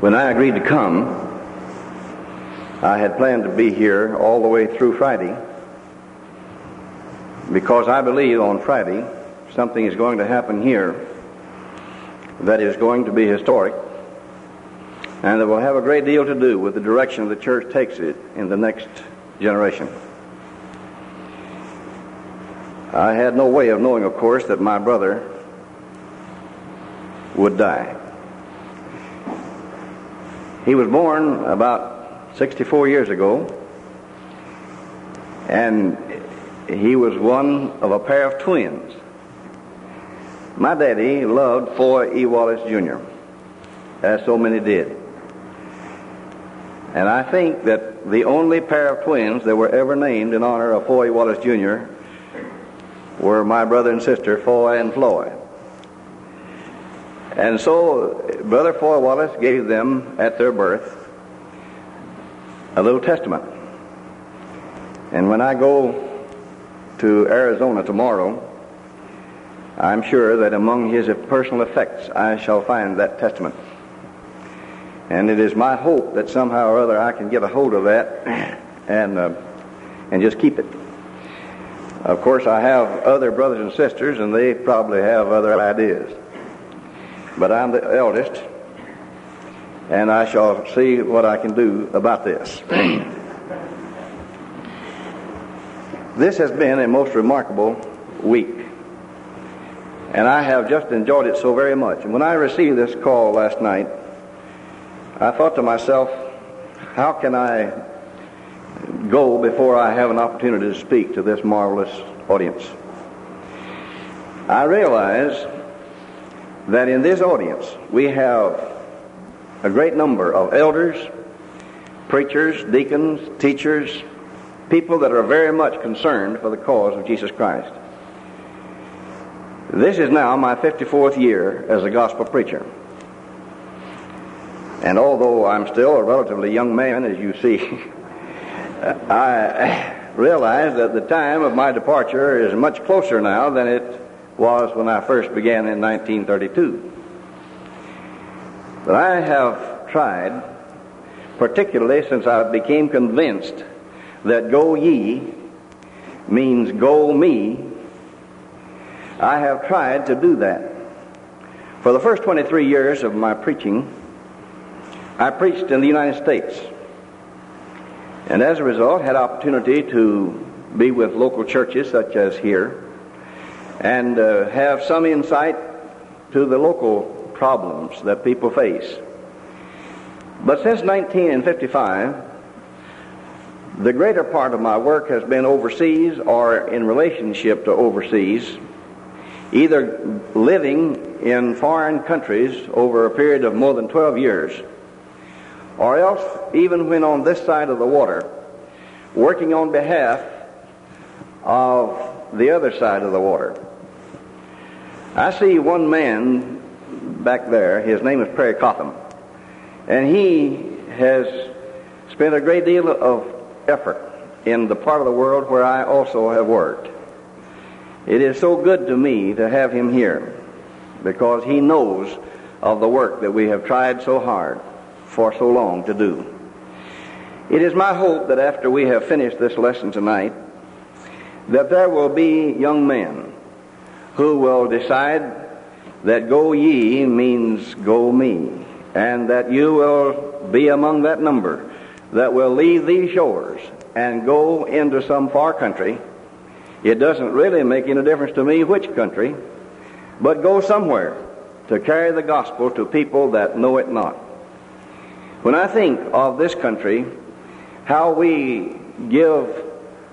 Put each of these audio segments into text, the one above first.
When I agreed to come, I had planned to be here all the way through Friday because I believe on Friday something is going to happen here that is going to be historic and that will have a great deal to do with the direction the church takes it in the next generation. I had no way of knowing, of course, that my brother would die. He was born about 64 years ago, and he was one of a pair of twins. My daddy loved Foy E. Wallace, Jr., as so many did. And I think that the only pair of twins that were ever named in honor of Foy E. Wallace, Jr. were my brother and sister, Foy and Floyd. And so Brother Foy Wallace gave them at their birth a little testament. And when I go to Arizona tomorrow, I'm sure that among his personal effects I shall find that testament. And it is my hope that somehow or other I can get a hold of that and just keep it. Of course, I have other brothers and sisters, and they probably have other ideas. But I'm the eldest, and I shall see what I can do about this. This has been a most remarkable week, and I have just enjoyed it so very much. And when I received this call last night, I thought to myself, how can I go before I have an opportunity to speak to this marvelous audience? I realize that in this audience we have a great number of elders, preachers, deacons, teachers, people that are very much concerned for the cause of Jesus Christ. This is now my 54th year as a gospel preacher. And although I'm still a relatively young man, as you see, I realize that the time of my departure is much closer now than it was when I first began in 1932. But I have tried, particularly since I became convinced that go ye means go me, I have tried to do that. For the first 23 years of my preaching, I preached in the United States. And as a result, had opportunity to be with local churches such as here and have some insight to the local problems that people face. But since 1955, the greater part of my work has been overseas or in relationship to overseas, either living in foreign countries over a period of more than 12 years, or else even when on this side of the water, working on behalf of the other side of the water. I see one man back there, his name is Perry Cotham, and he has spent a great deal of effort in the part of the world where I also have worked. It is so good to me to have him here because he knows of the work that we have tried so hard for so long to do. It is my hope that after we have finished this lesson tonight, that there will be young men who will decide that go ye means go me, and that you will be among that number that will leave these shores and go into some far country. It doesn't really make any difference to me which country, but go somewhere to carry the gospel to people that know it not. When I think of this country, how we give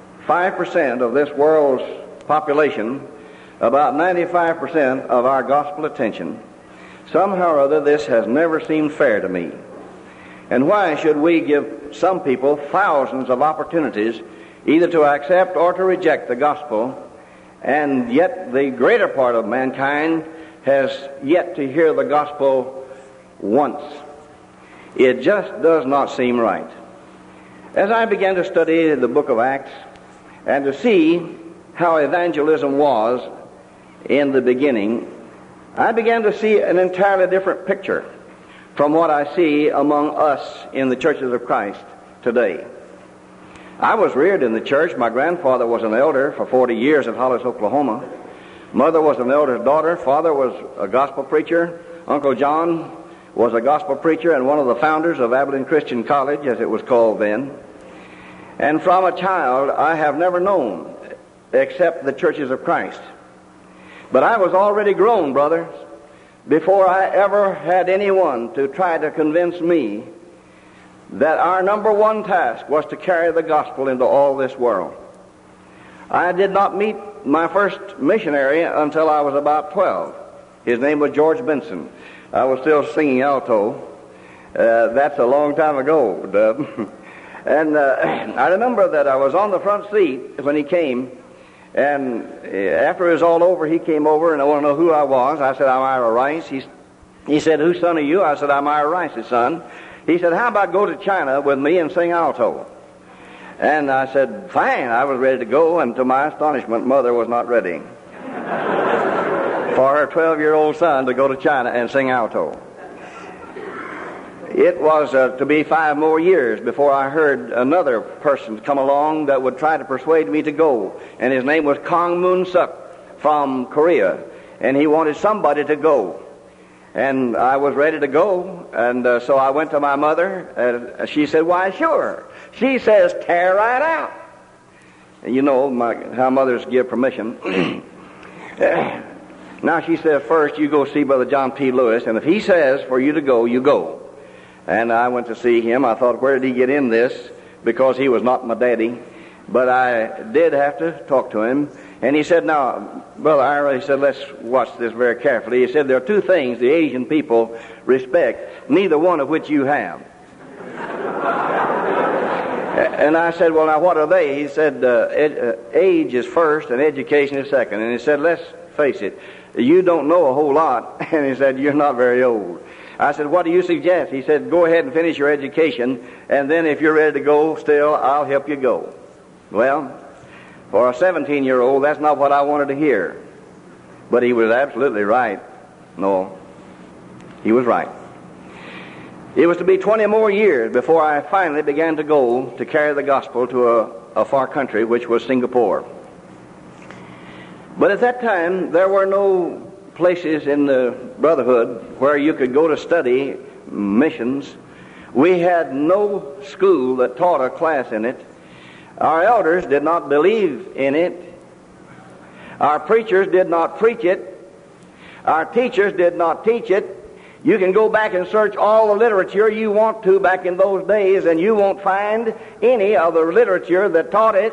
5% of this world's population about 95% of our gospel attention, somehow or other this has never seemed fair to me. And why should we give some people thousands of opportunities either to accept or to reject the gospel, and yet the greater part of mankind has yet to hear the gospel once? It just does not seem right. As I began to study the book of Acts and to see how evangelism was in the beginning, I began to see an entirely different picture from what I see among us in the churches of Christ today. I was reared in the church. My grandfather was an elder for 40 years at Hollis, Oklahoma. Mother was an elder's daughter. Father was a gospel preacher. Uncle John was a gospel preacher and one of the founders of Abilene Christian College, as it was called then. And from a child, I have never known except the churches of Christ. But I was already grown, brothers, before I ever had anyone to try to convince me that our number one task was to carry the gospel into all this world. I did not meet my first missionary until I was about 12. His name was George Benson. I was still singing alto. That's a long time ago, Dub. And I remember that I was on the front seat when he came, and after it was all over, he came over and I want to know who I was. I said, I'm Ira Rice. He said, whose son are you? I said, I'm Ira Rice's son. He said, how about go to China with me and sing alto? And I said, fine. I was ready to go, and to my astonishment, Mother was not ready for her 12-year-old son to go to China and sing alto. It was to be 5 more years before I heard another person come along that would try to persuade me to go, and his name was Kong Moon Suk from Korea, and he wanted somebody to go. And I was ready to go, and so I went to my mother, and she said, why, sure. She says, tear right out. And you know how mothers give permission. Now she says, first you go see Brother John P. Lewis, and if he says for you to go, you go. And I went to see him. I thought, where did he get in this? Because he was not my daddy. But I did have to talk to him. And he said, now, Brother Ira, he said, let's watch this very carefully. He said, there are 2 things the Asian people respect, neither one of which you have. And I said, well, now, what are they? He said, age is first and education is second. And he said, let's face it, you don't know a whole lot. And he said, you're not very old. I said, what do you suggest? He said, go ahead and finish your education, and then if you're ready to go still, I'll help you go. Well, for a 17-year-old, that's not what I wanted to hear. But he was absolutely right. No, he was right. It was to be 20 more years before I finally began to go to carry the gospel to a far country, which was Singapore. But at that time, there were no places in the Brotherhood where you could go to study missions. We had no school that taught a class in it. Our elders did not believe in it. Our preachers did not preach it. Our teachers did not teach it. You can go back and search all the literature you want to back in those days, and you won't find any of the literature that taught it.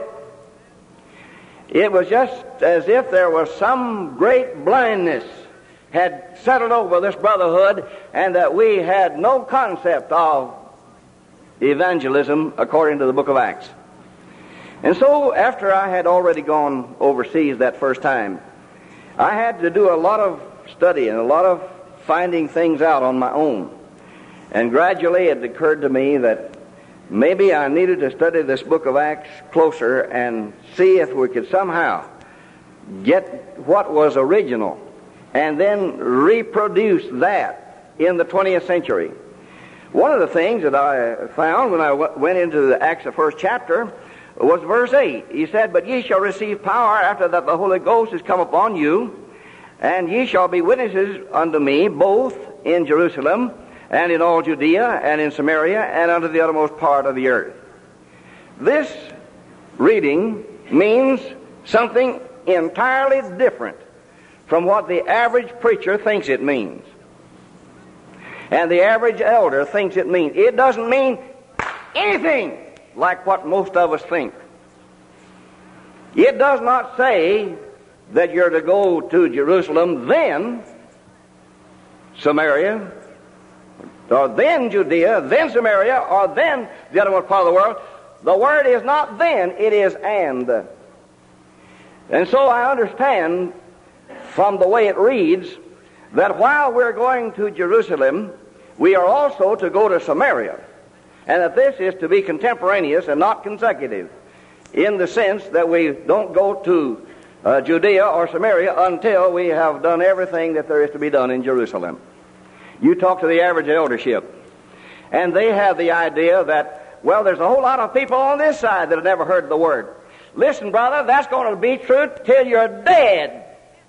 It was just as if there was some great blindness had settled over this brotherhood, and that we had no concept of evangelism according to the book of Acts. And so after I had already gone overseas that first time, I had to do a lot of study and a lot of finding things out on my own. And gradually it occurred to me that maybe I needed to study this book of Acts closer and see if we could somehow get what was original and then reproduce that in the 20th century. One of the things that I found when I went into the Acts, the first chapter, was verse 8. He said, but ye shall receive power after that the Holy Ghost is come upon you, and ye shall be witnesses unto me both in Jerusalem and in all Judea and in Samaria and unto the uttermost part of the earth. This reading means something entirely different from what the average preacher thinks it means. And the average elder thinks it means. It doesn't mean anything like what most of us think. It does not say that you're to go to Jerusalem, then Samaria, or then Judea, then Samaria, or then the othermost part of the world. The word is not then, it is and. And so I understand from the way it reads that while we're going to Jerusalem, we are also to go to Samaria, and that this is to be contemporaneous and not consecutive, in the sense that we don't go to Judea or Samaria until we have done everything that there is to be done in Jerusalem. You talk to the average eldership, and they have the idea that, well, there's a whole lot of people on this side that have never heard the Word. Listen, brother, that's going to be true till you're dead.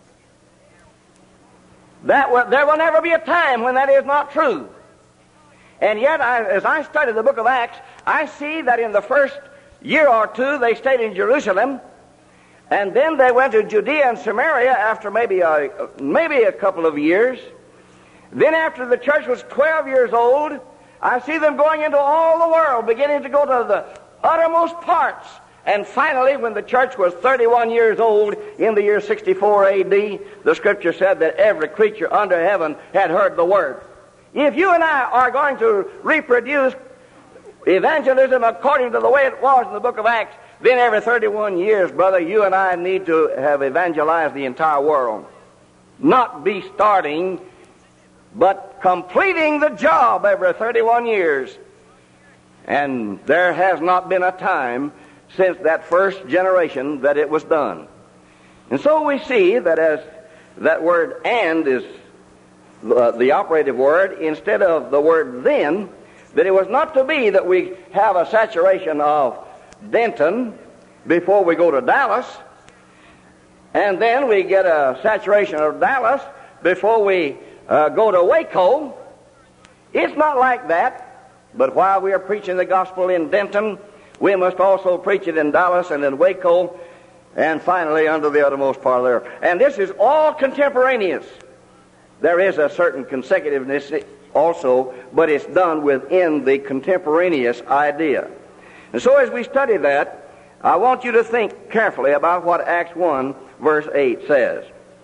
There will never be a time when that is not true. And yet, as I study the book of Acts, I see that in the first year or two they stayed in Jerusalem, and then they went to Judea and Samaria after maybe a couple of years. Then after the church was 12 years old, I see them going into all the world, beginning to go to the uttermost parts. And finally, when the church was 31 years old, in the year 64 A.D., the Scripture said that every creature under heaven had heard the Word. If you and I are going to reproduce evangelism according to the way it was in the book of Acts, then every 31 years, brother, you and I need to have evangelized the entire world. Not be starting, but completing the job every 31 years. And there has not been a time since that first generation that it was done. And so we see that as that word "and" is the operative word, instead of the word "then," that it was not to be that we have a saturation of Denton before we go to Dallas, and then we get a saturation of Dallas before we go to Waco. It's not like that. But while we are preaching the gospel in Denton, we must also preach it in Dallas and in Waco, and finally under the uttermost part of the earth. And this is all contemporaneous. There is a certain consecutiveness also, but it's done within the contemporaneous idea. And so as we study that, I want you to think carefully about what Acts 1, verse 8 says.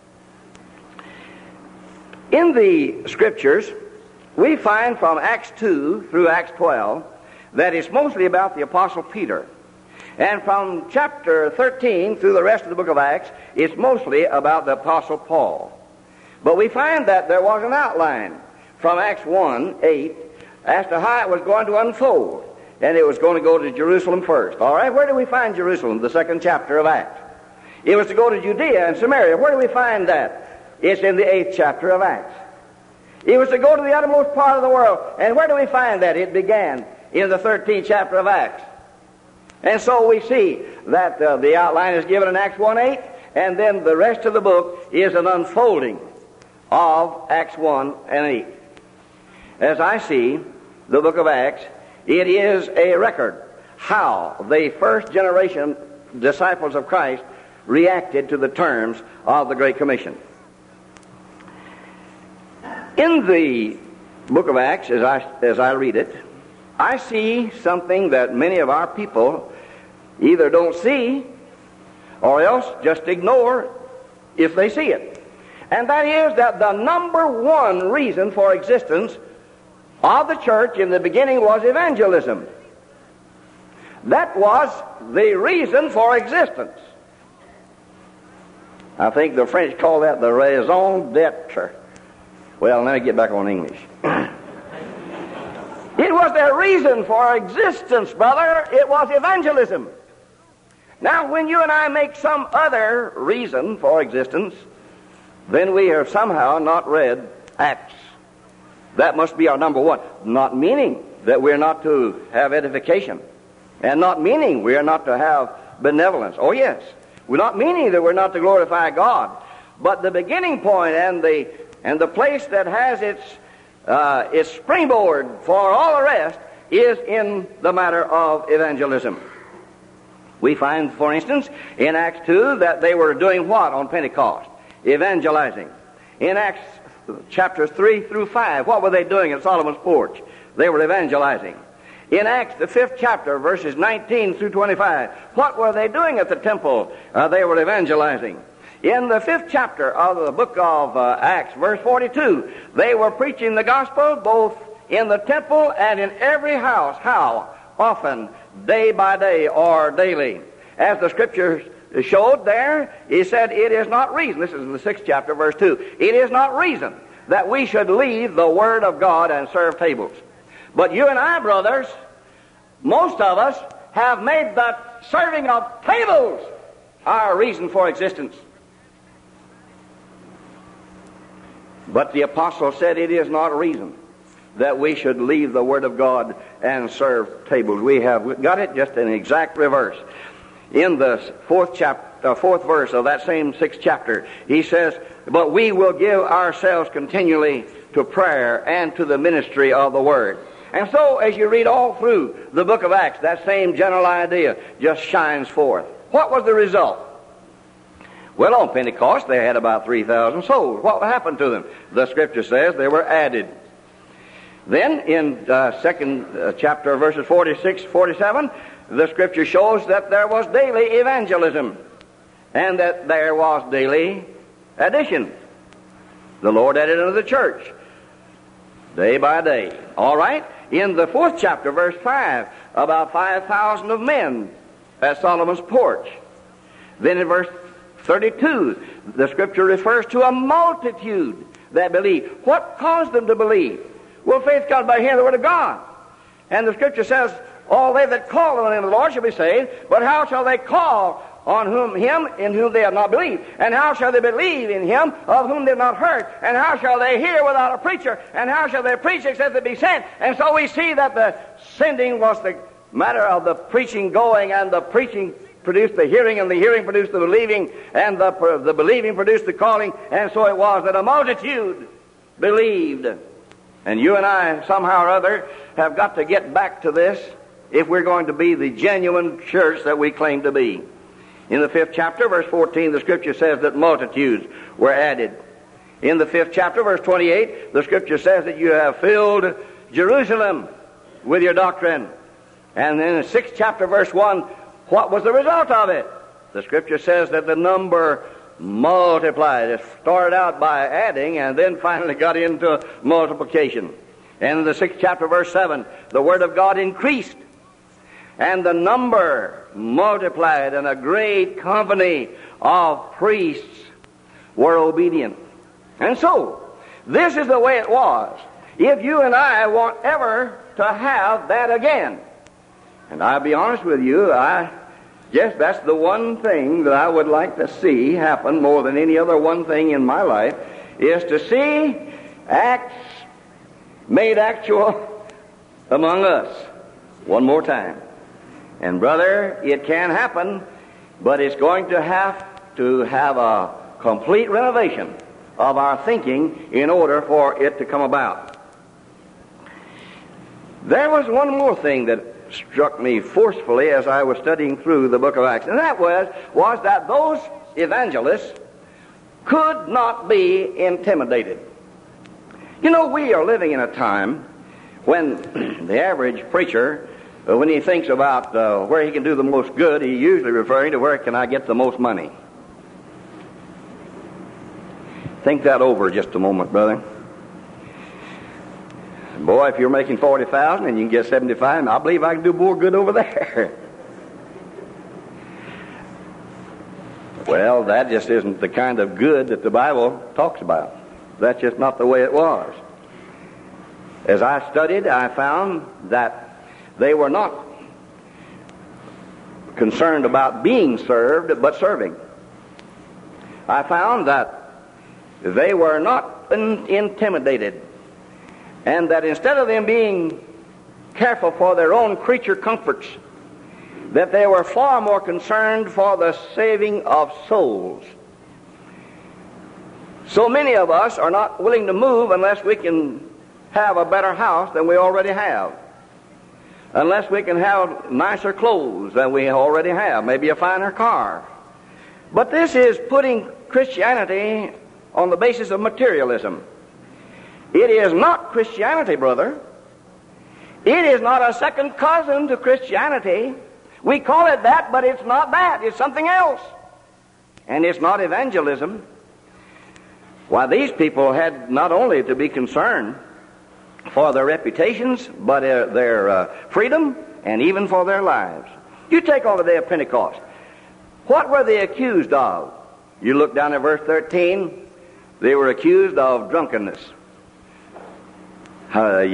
In the Scriptures, we find from Acts 2 through Acts 12 that it's mostly about the Apostle Peter. And from chapter 13 through the rest of the book of Acts, it's mostly about the Apostle Paul. But we find that there was an outline from Acts 1, 8, as to how it was going to unfold. And it was going to go to Jerusalem first. All right, where do we find Jerusalem? The second chapter of Acts. It was to go to Judea and Samaria. Where do we find that? It's in the 8th chapter of Acts. It was to go to the uttermost part of the world. And where do we find that? It began in the 13th chapter of Acts. And so we see that the outline is given in Acts 1:8, and then the rest of the book is an unfolding of Acts 1 and 8. As I see the book of Acts, it is a record how the first generation disciples of Christ reacted to the terms of the Great Commission. In the book of Acts, as I read it, I see something that many of our people either don't see or else just ignore if they see it. And that is that the number one reason for existence of the church in the beginning was evangelism. That was the reason for existence. I think the French call that the raison d'être. Well, let me get back on English. It was their reason for existence, brother. It was evangelism. Now, when you and I make some other reason for existence, then we have somehow not read Acts. That must be our number one. Not meaning that we're not to have edification, and not meaning we are not to have benevolence. Oh, yes. We're not meaning that we're not to glorify God. But the beginning point and the place that has its springboard for all the rest is in the matter of evangelism. We find, for instance, in Acts 2 that they were doing what on Pentecost? Evangelizing. In Acts chapters 3 through 5, what were they doing at Solomon's porch? They were evangelizing. In Acts, the 5th chapter, verses 19 through 25, what were they doing at the temple? They were evangelizing. In the 5th chapter of the book of Acts, verse 42, they were preaching the gospel both in the temple and in every house. How? Often, day by day or daily. As the Scriptures showed there, he said, it is not reason, this is in the 6th chapter, verse 2, it is not reason that we should leave the Word of God and serve tables. But you and I, brothers, most of us have made the serving of tables our reason for existence. But the apostle said it is not reason that we should leave the Word of God and serve tables. We have got it just in exact reverse. In the fourth verse of that same 6th chapter, he says, but we will give ourselves continually to prayer and to the ministry of the Word. And so, as you read all through the book of Acts, that same general idea just shines forth. What was the result? Well, on Pentecost, they had about 3,000 souls. What happened to them? The Scripture says they were added. Then, in second chapter, verses 46, 47, the Scripture shows that there was daily evangelism and that there was daily addition. The Lord added unto the church day by day. All right? In the 4th chapter, verse 5, about 5,000 of men at Solomon's porch. Then in verse 32, the Scripture refers to a multitude that believed. What caused them to believe? Well, faith comes by hearing the Word of God. And the Scripture says, all they that call on the name of the Lord shall be saved. But how shall they call on him in whom they have not believed? And how shall they believe in him of whom they have not heard? And how shall they hear without a preacher? And how shall they preach except they be sent? And so we see that the sending was the matter of the preaching going, and the preaching produced the hearing, and the hearing produced the believing, and the believing produced the calling. And so it was that a multitude believed. And you and I, somehow or other, have got to get back to this if we're going to be the genuine church that we claim to be. In the 5th chapter, verse 14, the Scripture says that multitudes were added. In the 5th chapter, verse 28, the Scripture says that you have filled Jerusalem with your doctrine. And in the 6th chapter, verse 1, what was the result of it? The Scripture says that the number multiplied. It started out by adding and then finally got into multiplication. And in the 6th chapter, verse 7, the Word of God increased, and the number multiplied, and a great company of priests were obedient. And so, this is the way it was. If you and I want ever to have that again, and I'll be honest with you, yes, that's the one thing that I would like to see happen more than any other one thing in my life, is to see Acts made actual among us one more time. And brother, it can happen, but it's going to have a complete renovation of our thinking in order for it to come about. There was one more thing that struck me forcefully as I was studying through the book of Acts, and that was that those evangelists could not be intimidated. You know, we are living in a time when the average preacher, when he thinks about where he can do the most good, he's usually referring to where can I get the most money. Think that over just a moment, brother. Boy, if you're making $40,000 and you can get $75,000, I believe I can do more good over there. Well, that just isn't the kind of good that the Bible talks about. That's just not the way it was. As I studied, I found that they were not concerned about being served, but serving. I found that they were not intimidated, and that instead of them being careful for their own creature comforts, that they were far more concerned for the saving of souls. So many of us are not willing to move unless we can have a better house than we already have, unless we can have nicer clothes than we already have, maybe a finer car. But this is putting Christianity on the basis of materialism. It is not Christianity, brother. It is not a second cousin to Christianity. We call it that, but it's not that. It's something else. And it's not evangelism. Why, these people had not only to be concerned for their reputations, but their freedom, and even for their lives. You take on the day of Pentecost. What were they accused of? You look down at verse 13. They were accused of drunkenness.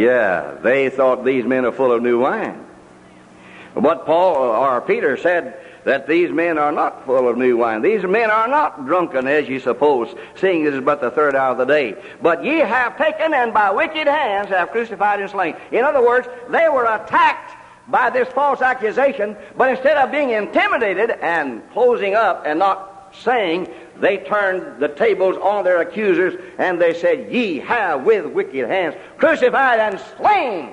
They thought these men are full of new wine. What Paul or Peter said that these men are not full of new wine. These men are not drunken, as ye suppose, seeing it is but the third hour of the day. But ye have taken and by wicked hands have crucified and slain. In other words, they were attacked by this false accusation, but instead of being intimidated and closing up and not saying, they turned the tables on their accusers, and they said, ye have with wicked hands crucified and slain.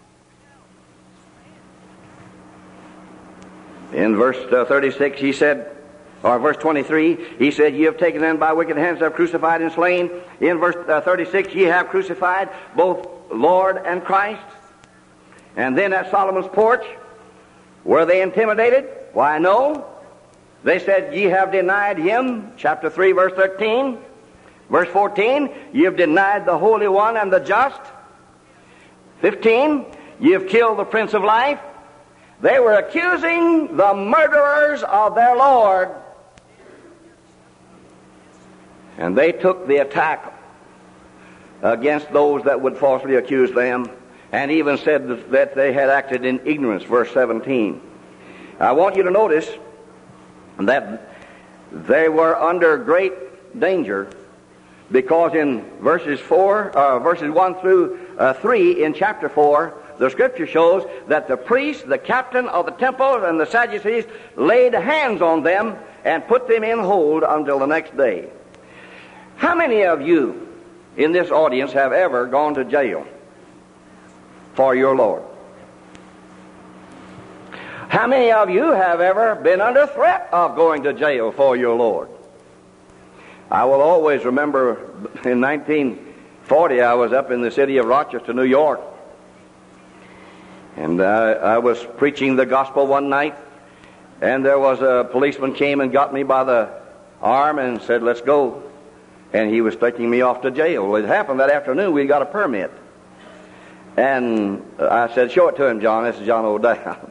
In verse 36 he said, or verse 23, he said, ye have taken them by wicked hands, have crucified and slain. In verse 36, ye have crucified both Lord and Christ. And then at Solomon's porch, were they intimidated? Why, no. They said, ye have denied him, chapter 3, verse 13. Verse 14, ye have denied the Holy One and the Just. 15, ye have killed the Prince of Life. They were accusing the murderers of their Lord. And they took the attack against those that would falsely accuse them, and even said that they had acted in ignorance, verse 17. I want you to notice that they were under great danger, because in verses 1 through 3 in chapter 4, the Scripture shows that the priest, the captain of the temple, and the Sadducees laid hands on them and put them in hold until the next day. How many of you in this audience have ever gone to jail for your Lord? How many of you have ever been under threat of going to jail for your Lord? I will always remember in 1940 I was up in the city of Rochester, New York. And I was preaching the gospel one night, and there was a policeman came and got me by the arm and said, let's go. And he was taking me off to jail. Well, it happened that afternoon we got a permit. And I said, show it to him, John. This is John O'Dowd.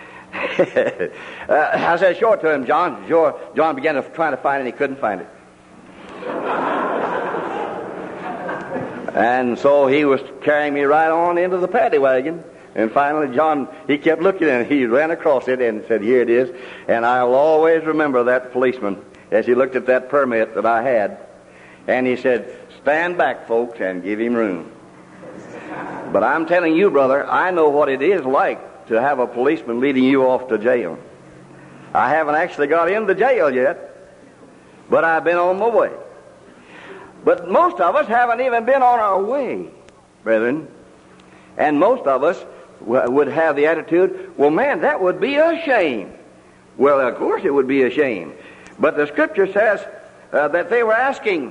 I said, show it to him, John. John began trying to find it, and he couldn't find it. And so he was carrying me right on into the paddy wagon. And finally, John, he kept looking, and he ran across it and said, here it is. And I will always remember that policeman as he looked at that permit that I had. And he said, stand back, folks, and give him room. But I'm telling you, brother, I know what it is like to have a policeman leading you off to jail. I haven't actually got into jail yet, but I've been on my way. But most of us haven't even been on our way, brethren. And most of us would have the attitude, well, man, that would be a shame. Well, of course it would be a shame. But the Scripture says that they were asking,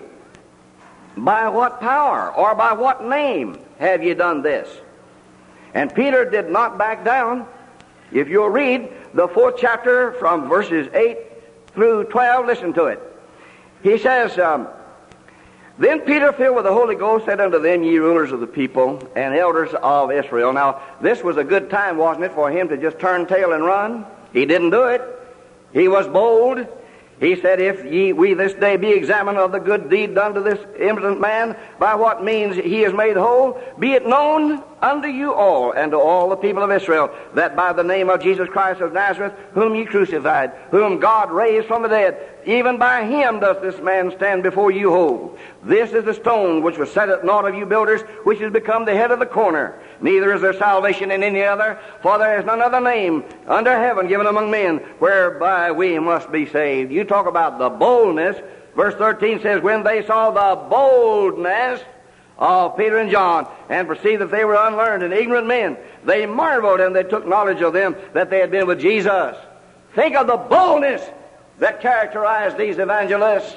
by what power or by what name have you done this? And Peter did not back down. If you'll read the 4th chapter from verses 8 through 12, listen to it. He says, then Peter, filled with the Holy Ghost, said unto them, ye rulers of the people and elders of Israel. Now, this was a good time, wasn't it, for him to just turn tail and run? He didn't do it. He was bold. He said, if we this day be examined of the good deed done to this impotent man, by what means he is made whole, be it known unto you all and to all the people of Israel, that by the name of Jesus Christ of Nazareth, whom ye crucified, whom God raised from the dead, even by him does this man stand before you whole. This is the stone which was set at naught of you builders, which has become the head of the corner. Neither is there salvation in any other, for there is none other name under heaven given among men, whereby we must be saved. You talk about the boldness. Verse 13 says, when they saw the boldness of Peter and John, and perceived that they were unlearned and ignorant men, they marveled, and they took knowledge of them that they had been with Jesus. Think of the boldness that characterized these evangelists.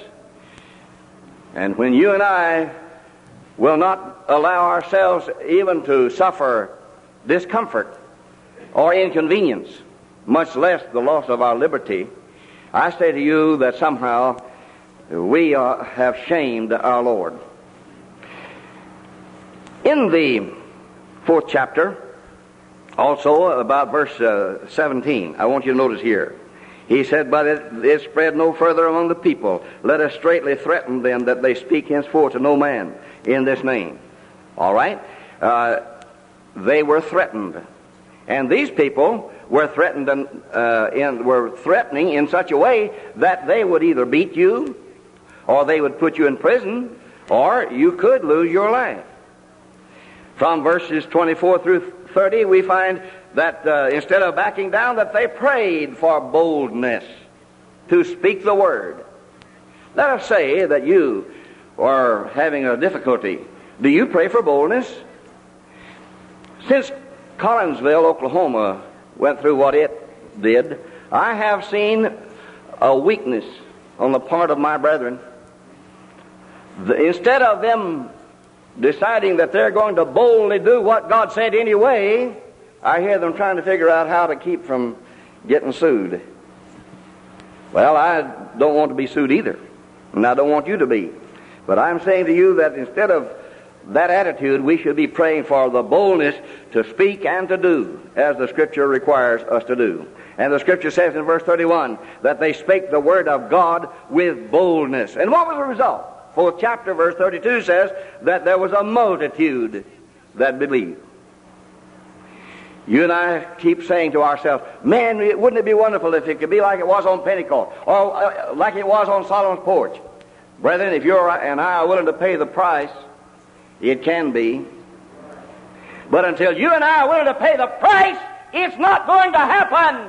And when you and I will not allow ourselves even to suffer discomfort or inconvenience, much less the loss of our liberty, I say to you that somehow we have shamed our Lord. In the 4th chapter, also about verse 17, I want you to notice here. He said, but it spread no further among the people. Let us straitly threaten them that they speak henceforth to no man in this name. All right? They were threatened. And these people were threatening in such a way that they would either beat you, or they would put you in prison, or you could lose your life. From verses 24 through 30, we find that instead of backing down, that they prayed for boldness to speak the word. Let us say that you are having a difficulty. Do you pray for boldness? Since Collinsville, Oklahoma, went through what it did, I have seen a weakness on the part of my brethren. Instead of them deciding that they're going to boldly do what God said anyway, I hear them trying to figure out how to keep from getting sued. Well, I don't want to be sued either, and I don't want you to be. But I'm saying to you that instead of that attitude, we should be praying for the boldness to speak and to do as the Scripture requires us to do. And the Scripture says in verse 31 that they spake the word of God with boldness. And what was the result? 4th chapter, verse 32 says that there was a multitude that believed. You and I keep saying to ourselves, man, wouldn't it be wonderful if it could be like it was on Pentecost, or like it was on Solomon's porch? Brethren, if you and I are willing to pay the price, it can be. But until you and I are willing to pay the price, it's not going to happen.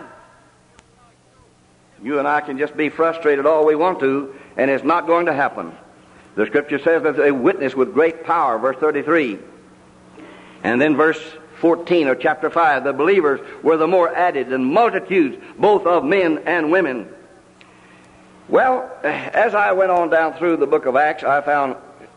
You and I can just be frustrated all we want to, and it's not going to happen. The Scripture says that they witness with great power, verse 33. And then verse 14 of chapter 5, the believers were the more added, and multitudes, both of men and women. Well, as I went on down through the book of Acts, I found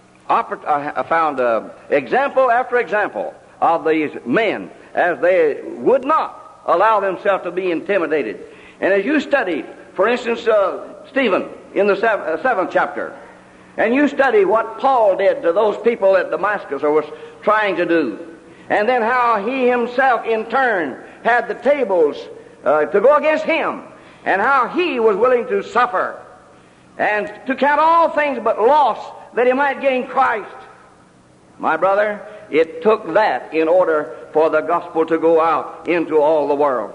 example after example of these men as they would not allow themselves to be intimidated. And as you study, for instance, Stephen in the 7th chapter, and you study what Paul did to those people at Damascus, or was trying to do, and then how he himself in turn had the tables to go against him, and how he was willing to suffer and to count all things but loss that he might gain Christ. My brother, it took that in order for the gospel to go out into all the world.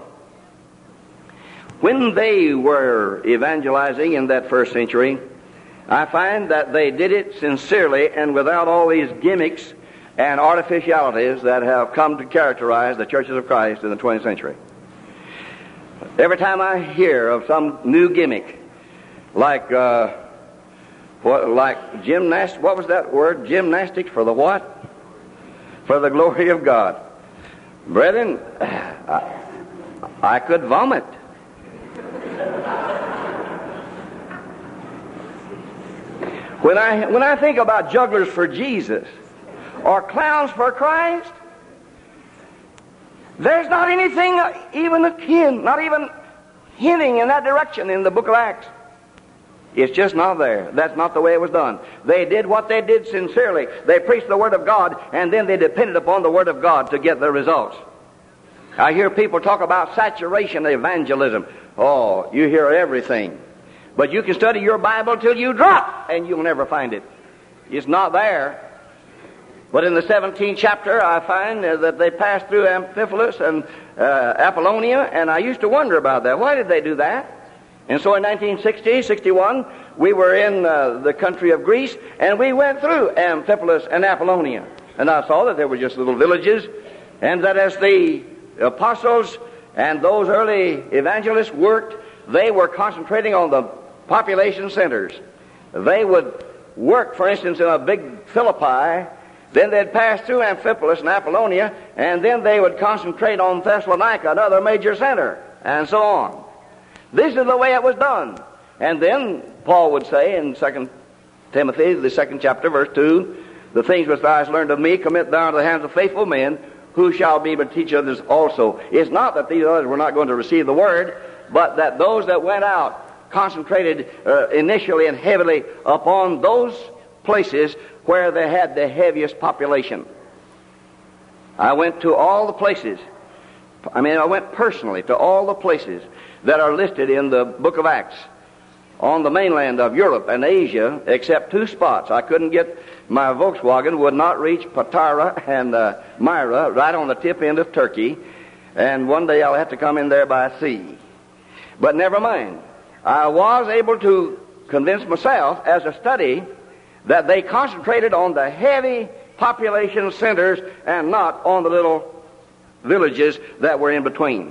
When they were evangelizing in that first century, I find that they did it sincerely and without all these gimmicks and artificialities that have come to characterize the churches of Christ in the 20th century. Every time I hear of some new gimmick, like gymnastics, what was that word? Gymnastics for the what? For the glory of God. Brethren, I could vomit. When I think about jugglers for Jesus or clowns for Christ, there's not anything even akin, not even hinting in that direction in the book of Acts. It's just not there. That's not the way it was done. They did what they did sincerely. They preached the Word of God, and then they depended upon the Word of God to get the results. I hear people talk about saturation evangelism. Oh, you hear everything. But you can study your Bible till you drop, and you'll never find it. It's not there. But in the 17th chapter, I find that they passed through Amphipolis and Apollonia, and I used to wonder about that. Why did they do that? And so in 1960, 61, we were in the country of Greece, and we went through Amphipolis and Apollonia. And I saw that there were just little villages, and that as the apostles and those early evangelists worked, they were concentrating on the population centers. They would work, for instance, in a big Philippi, then they'd pass through Amphipolis and Apollonia, and then they would concentrate on Thessalonica, another major center, and so on. This is the way it was done. And then Paul would say in 2 Timothy, the 2nd chapter, verse 2, the things which thou hast learned of me, commit thou into the hands of faithful men, who shall be able to teach others also. It's not that these others were not going to receive the word, but that those that went out concentrated initially and heavily upon those places where they had the heaviest population. I went to all the places. I went personally to all the places that are listed in the book of Acts on the mainland of Europe and Asia, except 2 spots. I couldn't get, my Volkswagen would not reach Patara and Myra, right on the tip end of Turkey. and one day I'll have to come in there by sea. But never mind. I was able to convince myself as a study that they concentrated on the heavy population centers and not on the little villages that were in between.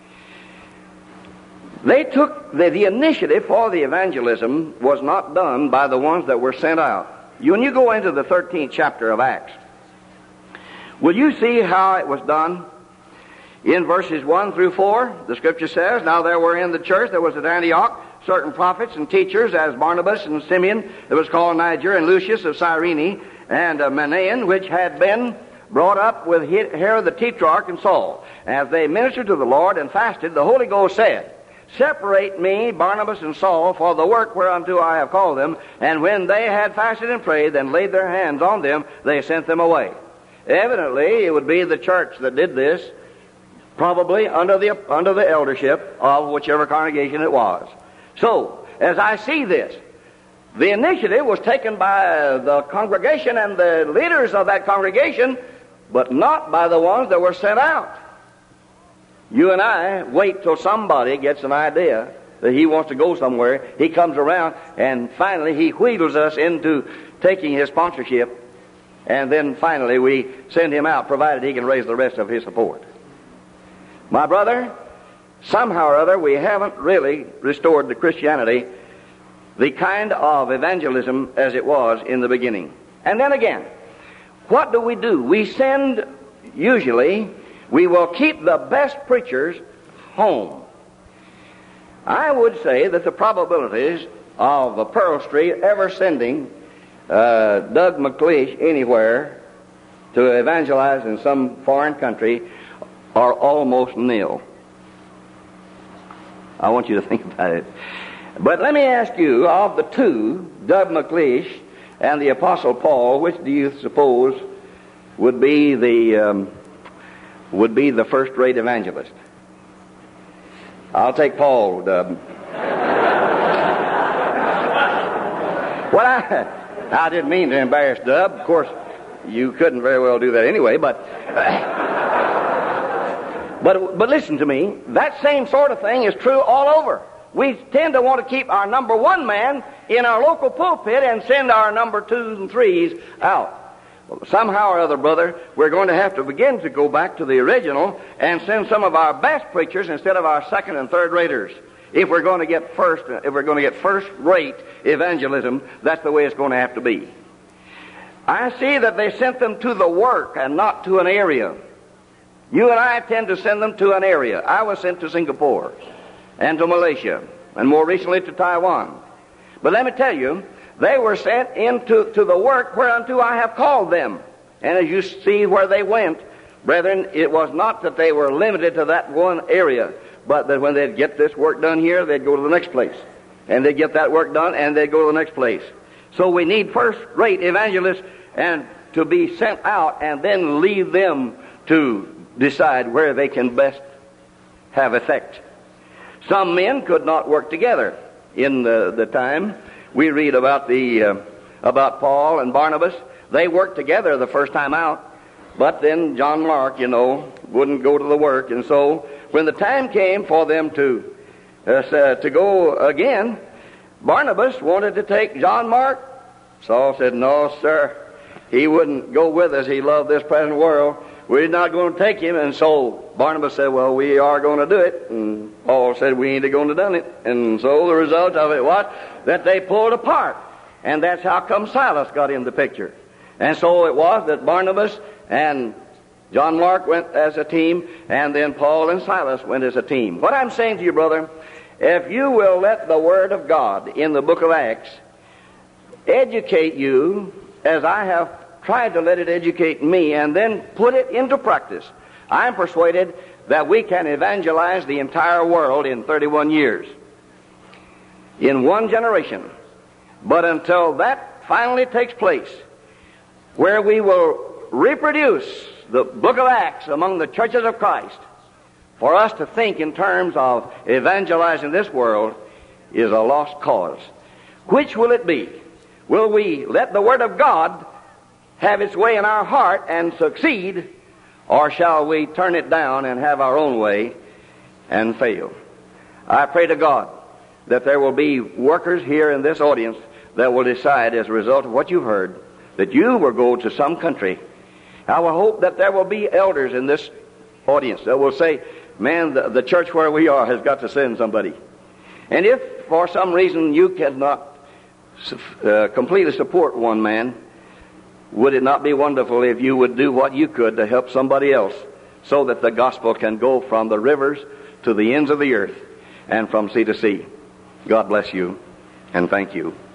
They took the initiative for the evangelism was not done by the ones that were sent out. When you go into the 13th chapter of Acts, will you see how it was done? In verses 1 through 4, the Scripture says, Now there were in the church that was at Antioch certain prophets and teachers, as Barnabas and Simeon, that was called Niger, and Lucius of Cyrene, and Manaen, which had been brought up with Herod the Tetrarch and Saul. As they ministered to the Lord and fasted, the Holy Ghost said, Separate me, Barnabas and Saul, for the work whereunto I have called them. And when they had fasted and prayed, and laid their hands on them, they sent them away. Evidently, it would be the church that did this, probably under the eldership of whichever congregation it was. So, as I see this, the initiative was taken by the congregation and the leaders of that congregation, but not by the ones that were sent out. You and I wait till somebody gets an idea that he wants to go somewhere. He comes around, and finally he wheedles us into taking his sponsorship, and then finally we send him out, provided he can raise the rest of his support. My brother, somehow or other we haven't really restored to Christianity the kind of evangelism as it was in the beginning. And then again, what do? We send, usually, we will keep the best preachers home. I would say that the probabilities of Pearl Street ever sending Doug McLeish anywhere to evangelize in some foreign country are almost nil. I want you to think about it. But let me ask you, of the two, Doug McLeish and the Apostle Paul, which do you suppose would be the first-rate evangelist? I'll take Paul, Doug. Well, I didn't mean to embarrass Doug. Of course, you couldn't very well do that anyway, but listen to me. That same sort of thing is true all over. We tend to want to keep our number one man in our local pulpit and send our number twos and threes out. Well, somehow or other, brother, we're going to have to begin to go back to the original and send some of our best preachers instead of our second and third raters. If we're going to get first-rate evangelism, that's the way it's going to have to be. I see that they sent them to the work and not to an area. You and I tend to send them to an area. I was sent to Singapore and to Malaysia, and more recently to Taiwan. But let me tell you, they were sent into the work whereunto I have called them. And as you see where they went, brethren, it was not that they were limited to that one area, but that when they'd get this work done here, they'd go to the next place. And they'd get that work done, and they'd go to the next place. So we need first-rate evangelists and to be sent out and then leave them to decide where they can best have effect. Some men could not work together in the time. We read about about Paul and Barnabas. They worked together the first time out, but then John Mark, wouldn't go to the work. And so when the time came for them to go again, Barnabas wanted to take John Mark. Saul said, "No, sir. He wouldn't go with us. He loved this present world. We're not going to take him." And so Barnabas said, "Well, we are going to do it." And Paul said, "We ain't going to done it." And so the result of it was that they pulled apart. And that's how come Silas got in the picture. And so it was that Barnabas and John Mark went as a team, and then Paul and Silas went as a team. What I'm saying to you, brother, if you will let the Word of God in the book of Acts educate you as I have tried to let it educate me, and then put it into practice, I'm persuaded that we can evangelize the entire world in 31 years, in one generation. But until that finally takes place, where we will reproduce the book of Acts among the churches of Christ, for us to think in terms of evangelizing this world is a lost cause. Which will it be? Will we let the Word of God have its way in our heart and succeed, Or shall we turn it down and have our own way and fail? I pray to God that there will be workers here in this audience that will decide as a result of what you've heard that you will go to some country. I will hope that there will be elders in this audience that will say, man, the church where we are has got to send somebody. And if for some reason you cannot completely support one man, would it not be wonderful if you would do what you could to help somebody else so that the gospel can go from the rivers to the ends of the earth and from sea to sea? God bless you, and thank you.